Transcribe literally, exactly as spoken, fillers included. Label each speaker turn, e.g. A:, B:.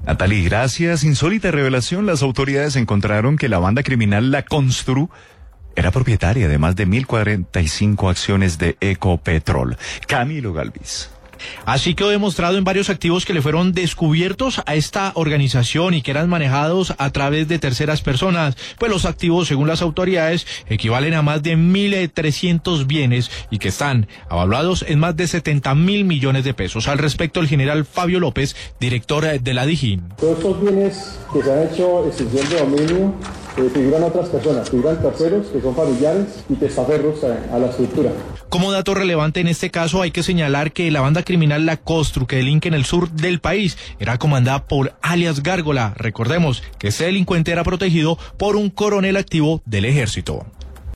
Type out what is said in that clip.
A: Natalie, gracias. Insólita revelación, las autoridades encontraron que la banda criminal La Constru era propietaria de más de mil cuarenta y cinco acciones de Ecopetrol. Camilo Galvis.
B: Así quedó demostrado en varios activos que le fueron descubiertos a esta organización y que eran manejados a través de terceras personas. Pues los activos, según las autoridades, equivalen a más de mil trescientos bienes y que están avaluados en más de setenta mil millones de pesos. Al respecto, el general Fabio López, director de la DIJÍN.
C: Todos estos bienes que se han hecho extinción de dominio eh, figuran otras personas, figuran terceros que son familiares y testaferros a, a la estructura.
B: Como dato relevante en este caso hay que señalar que la banda criminal La Constru, que delinque en el sur del país, era comandada por alias Gárgola. Recordemos que este delincuente era protegido por un coronel activo del ejército.